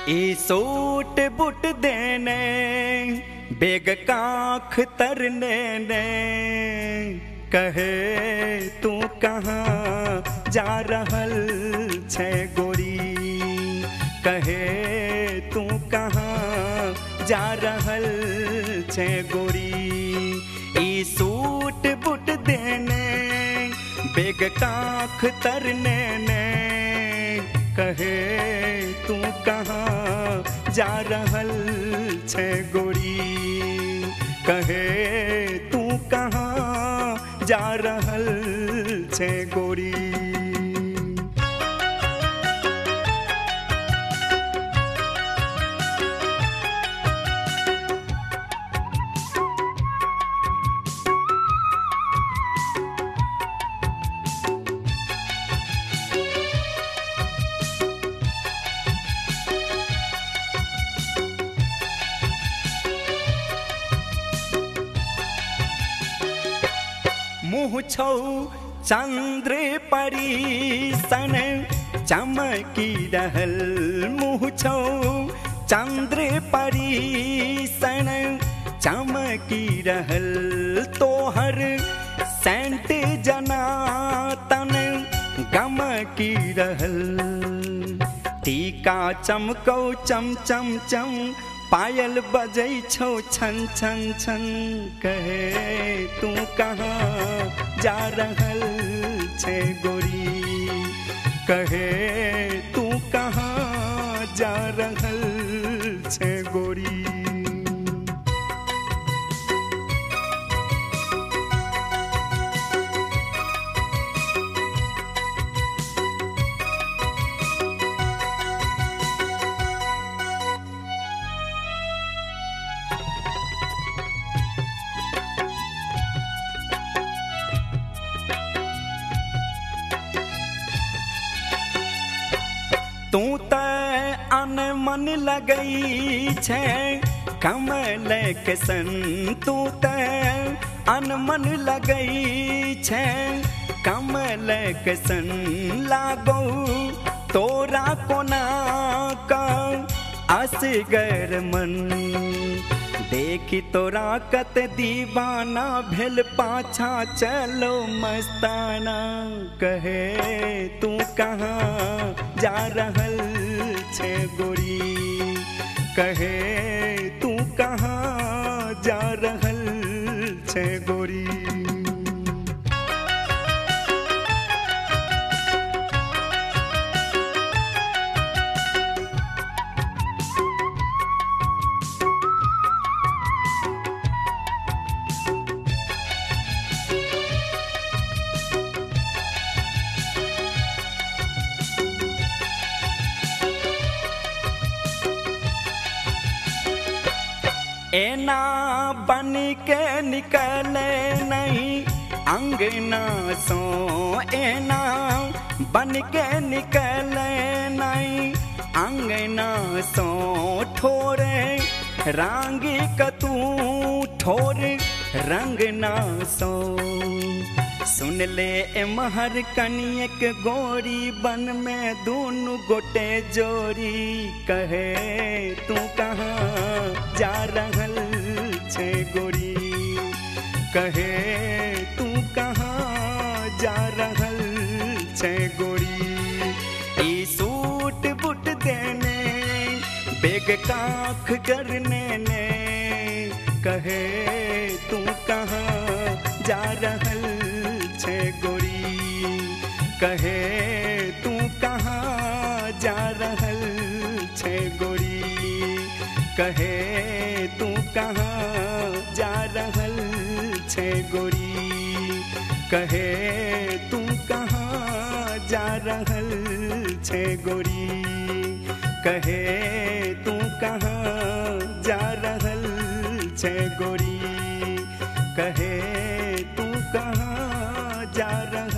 ई सूट बुट देने बेग काख तरने ने कहे तू कहाँ जा रहल छे गोरी, कहे तू कहाँ जा रहल छे गोरी। ई सूट बुट देने बेग काख तरने ने कहे तू कहाँ जा रहल छे गोरी, कहे तू कहाँ जा रहल छे गोरी। मुँह छौ चंद्र परी सन चमकी रहल, मुँह छौ चंद्र परी सन चमकी रहल। तोहर सेंट जना तन गमकी रहल, टीका चमकौ चम चम चम पायल बजै छौ छन छन छन। कहे तू कहाँ जा रहल छे गोरी, कहे तू कहाँ जा रहल छे गोरी। तू त अनमन लगई छे कमल के सन, तू त अनमन लगई छे कमल के सन। लागो तोरा कोना का असगर मन, देखी तोरा कत दीवाना भेल पाछा चलो मस्ताना। कहे तू कहाँ जा रहल छे गोरी, कहे तू कहाँ जा रहल छे गोरी। एना बन के निकले नहीं अंगना सो, एना बन के निकले नहीं अंगना सो। ठोरे रांगी कतू ठोर रंग ना सो। सुन ले महर कनियक गोरी बन में दोनों गोटे जोरी। कहे तू कहाँ जा रहल छे गोरी, कहे तू कहाँ जा रहल छे गोरी। ई सूट बुट देने बेग काख करने ने कहे तू कहाँ जा रहल छे गोरी, कहे तू कहाँ जा रहल छे गोरी, कहे तू कहाँ जा रहल छे गोरी, कहे तू कहाँ जा रहल छे गोरी, कहे तू कहाँ जा रहल छे गोरी, कहे तू कहाँ जा रहल